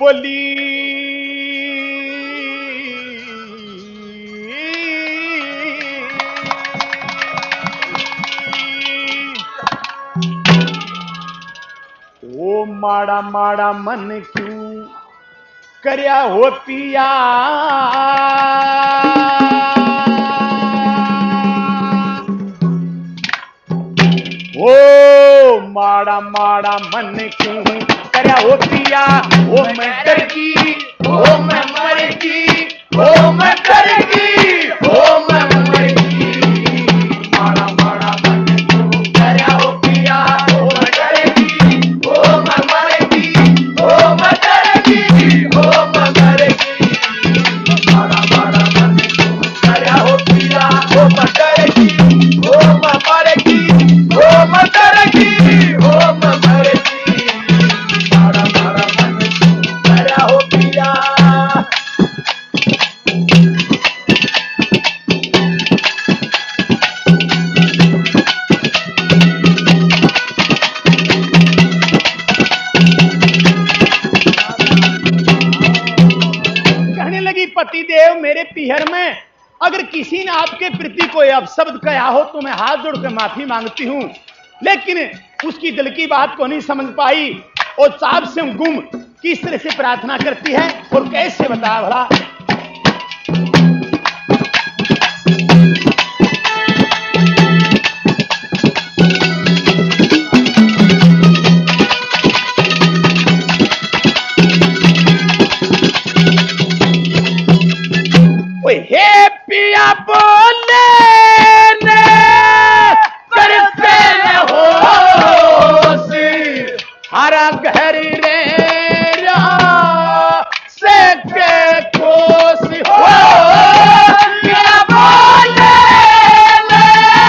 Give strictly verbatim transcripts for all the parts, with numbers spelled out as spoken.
बोली ओ माड़ा माड़ा मन क्यों करया हो पिया, ओ माड़ा माड़ा मन क्यों करया हो पिया, ओ मैं डर की, ओ मैं मर की, ओ मैं डर की, ओ मैं मर की। माड़ा माड़ा मन क्यों करया हो पिया, ओ मैं डर की, ओ मैं मर की, ओ मैं डर की, ओ मैं मर की। माड़ा माड़ा मन क्यों करया हो पिया, ओ मैं डर की, ओ मैं मर की, ओ मैं डर की, ओ मैं मर की। माड़ा माड़ा मन क्यों करया हो पिया। कहने लगी पतिदेव मेरे पीहर में अगर किसी ने आपके प्रति कोई अपशब्द कहा हो तो मैं हाथ जोड़कर माफी मांगती हूं, लेकिन उसकी दिल की बात को नहीं समझ पाई और चाप से गुम किस तरह से प्रार्थना करती है और कैसे बता भला। हे पिया बोले ने करते होश हरा घर रे से के कोस हो। पिया बोले ने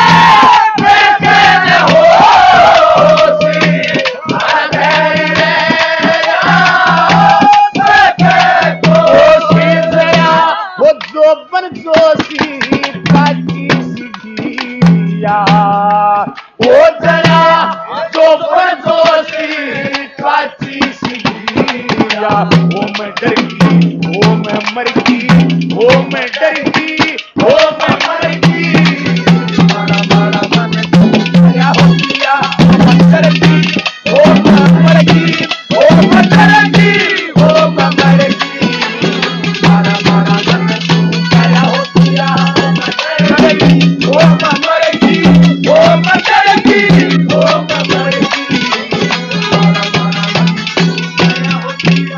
करते होश हरा घर रे से के कोस जया वो जोबन जोशी काची सिगिया, ओ जया जोबन जोशी काची सिगिया। ओ मैं डर की, ओ मैं मर की, ओ मैं डर की, ओ मैं मर की। माड़ा माड़ा मन करया हो पिया, ओ मैं डर की, ओ मैं मर की, ओ मैं डर की, ओ मैं मर की। माड़ा माड़ा मन करया हो पिया, ओ मैं डर की, ओ मैं मर की, ओ मैं डर की, ओ मैं मर की। माड़ा माड़ा मन करया हो पिया।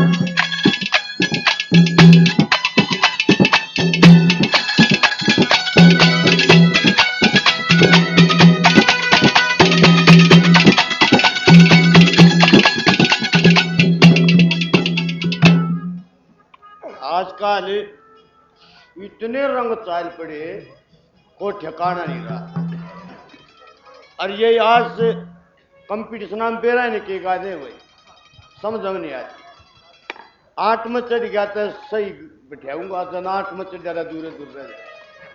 आजकल इतने रंग चाल पड़े को ठिकाना नहीं रहा। और ये आज से कंपटीशन में पेरा नहीं के गादे हुए समझ नहीं आती। आठ में चढ़ गया तो सही बिठाऊंगा, तो आठ में चढ़ ज्यादा दूर दूर रह जाए।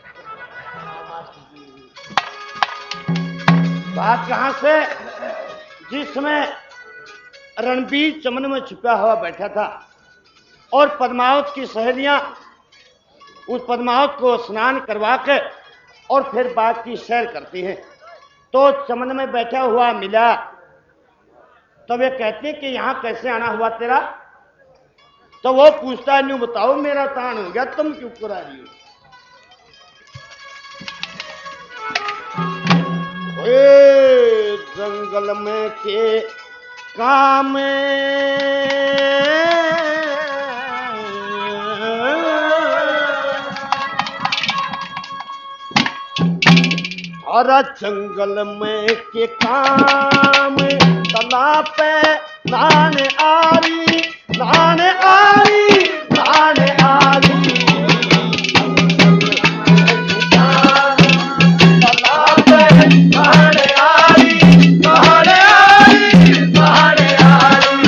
बात कहां से, जिसमें रणबीर चमन में छुपा हुआ बैठा था और पद्मावत की सहेलियां उस पद्मावत को स्नान करवा के और फिर बाग की सैर करती हैं, तो चमन में बैठा हुआ मिला। तो वे कहते हैं कि यहाँ कैसे आना हुआ तेरा, तो वो पूछता है न्यू बताओ मेरा तान हो गया, तुम क्यों करा रही हो। ए, जंगल में के काम और जंगल में के काम तालाब पे नान आरी नान आरी नान आरी। तालाब पे नान आरी नान आरी नान आरी।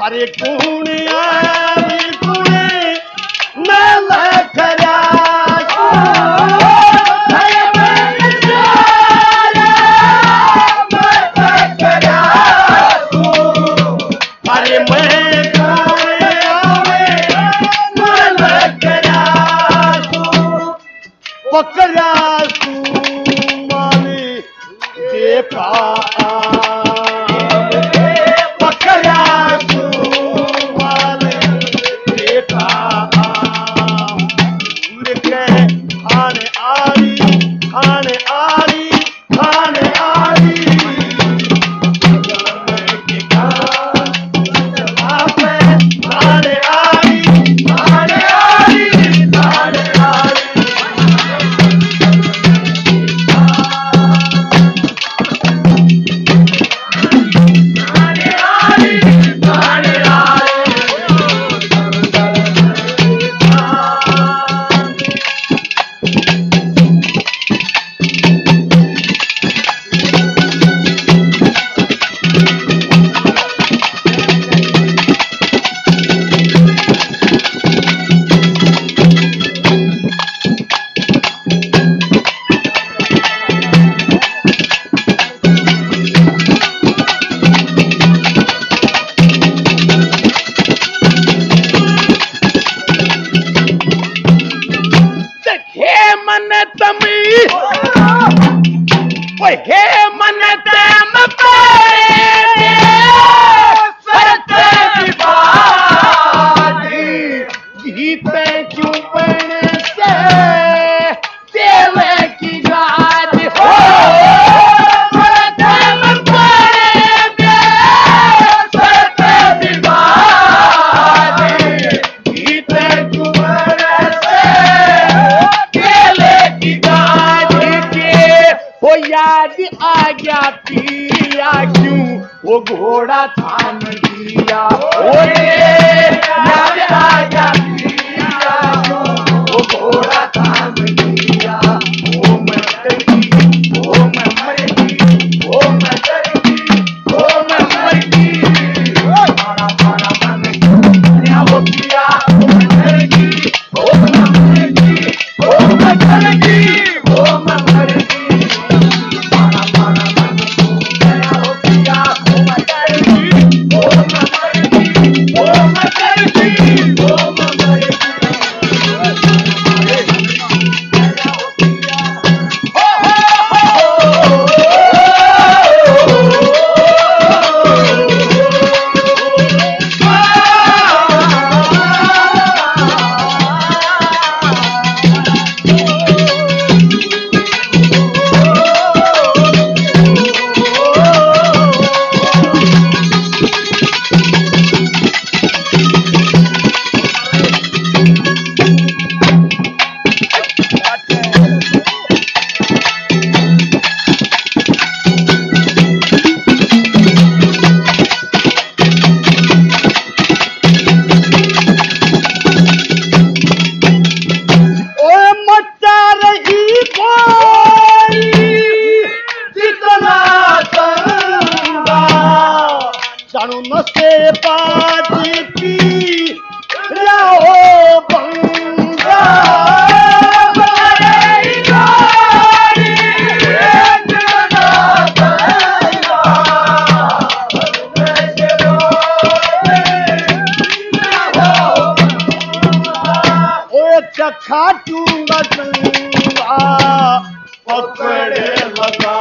हरे कुणिया कुणे मैं लखरा पकड़ा तू माली देखा पकड़ा तू माली देखा के खाने आली खाने आली खाने आली खाने आली खाने आली खाने आली हे मन तम गीते क्यों बन से तेल की गाज हो गीते क्यों बन से तेल की गाज के हो याद आ गया पिया क्यों वो घोड़ा थाम दिया ओ याद आ गया पिया क्यों वो घोड़ा थाम दिया ओ मैं डरगी ओ मैं मरगी ओ मैं डरगी ओ मैं मरगी मारा मारा मन क्या वो पिया ओ मैं डरगी ओ मैं मरगी ओ मैं डरगी ओ मैं मरगी खाटूंगा चंगा पकड़े लगा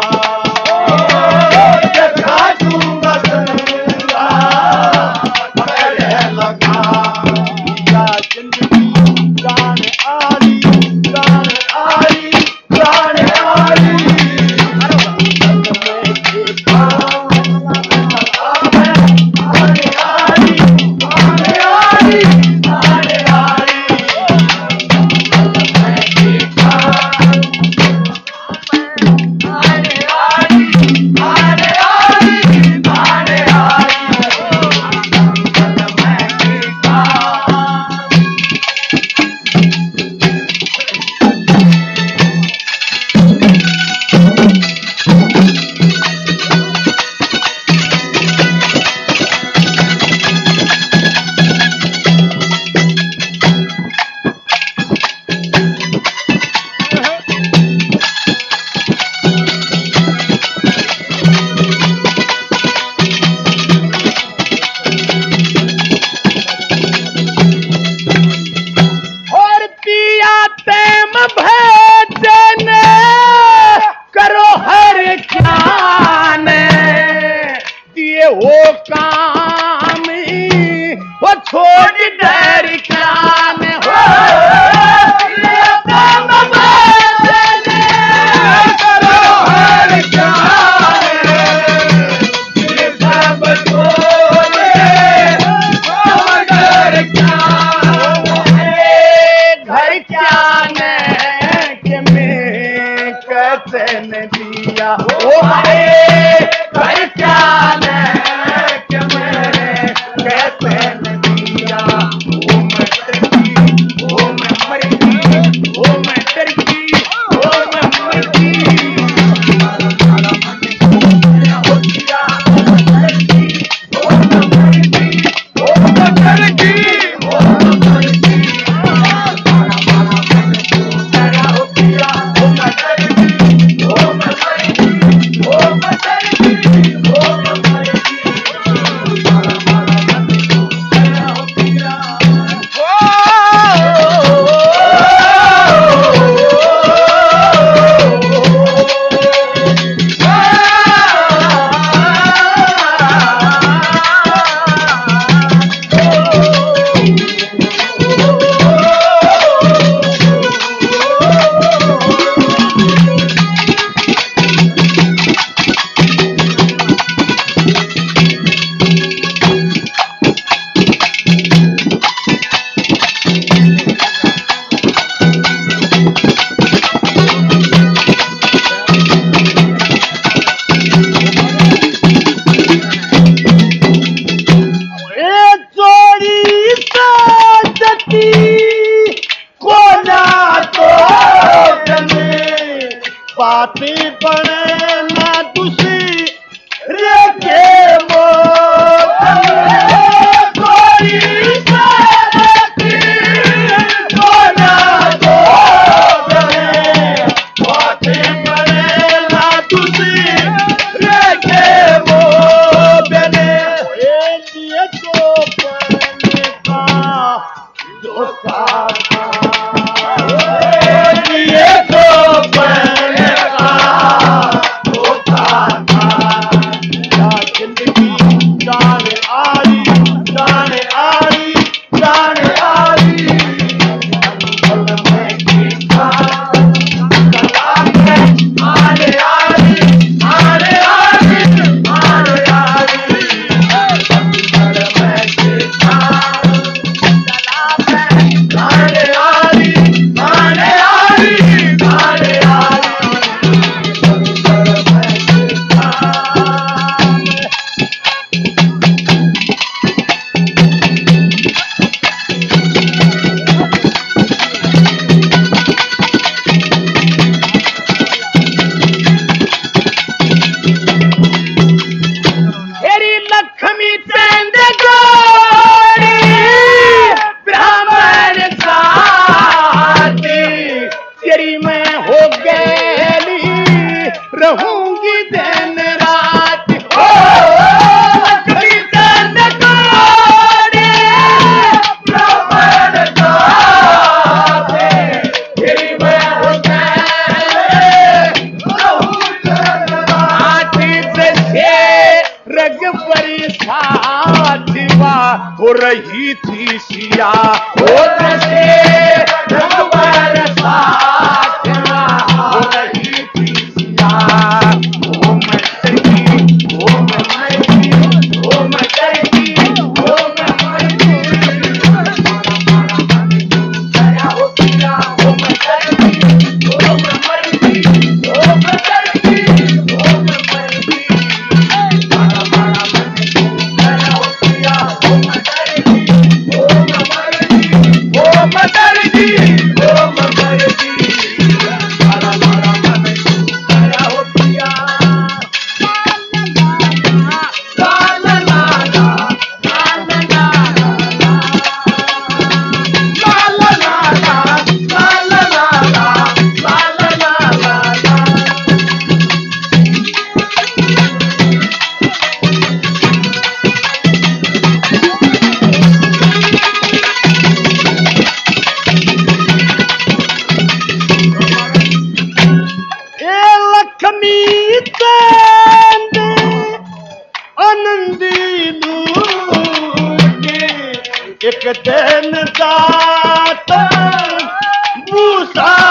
खाटूंगा चंगा पकड़े लगा या जिंदगी जान आली जान आली जान आली Hey! छोड़ डर कान हो करो हर ज्ञान ये सब छोड़े मगर ज्ञान घर ज्ञान के में कथन दिया ओ हरे घर ज्ञान के में कथन दिया ओ मटर की ओ मर की ओ मटर की ओ मर की हो दिया ओ मटर की ओ मर की ओ मटर की ओ मर की तेरा हो दिया ओ मटर की ओ मर की ओ मटर की ओ मर की तेरा हो दिया ए चोरी साजती को ना तो जमे बातें बने ना दूसरी रे के मौत में चोरी साजती को ना तो जमे बातें बने ना दूसरी रे के मौत में ये तो बनने का धोखा था ये तो बनने का धोखा था या जिंदगी जान आई जान आई जान आई अंकल में किसा सलाम है आने आई आने आई आने आई लक्ष्मी चंद गोरी ब्राह्मण जाति तेरी मैं हो गई रहूंगी दिन रात हो लक्ष्मी चंद गोरी ब्राह्मण जाति तेरी मैं हो गई रहूंगी दिन रात रग परी साथिवा हो रही थी सिया हो दसे रग पर साथिवा हो रही थी सिया ओ मटर की ओ मटर की ओ मटर की ओ मटर की तेरा हो दिया ओ मटर की ओ मटर की ओ मटर की ओ मटर की ओ मटर की ओ मटर की एक दिन दात भूसा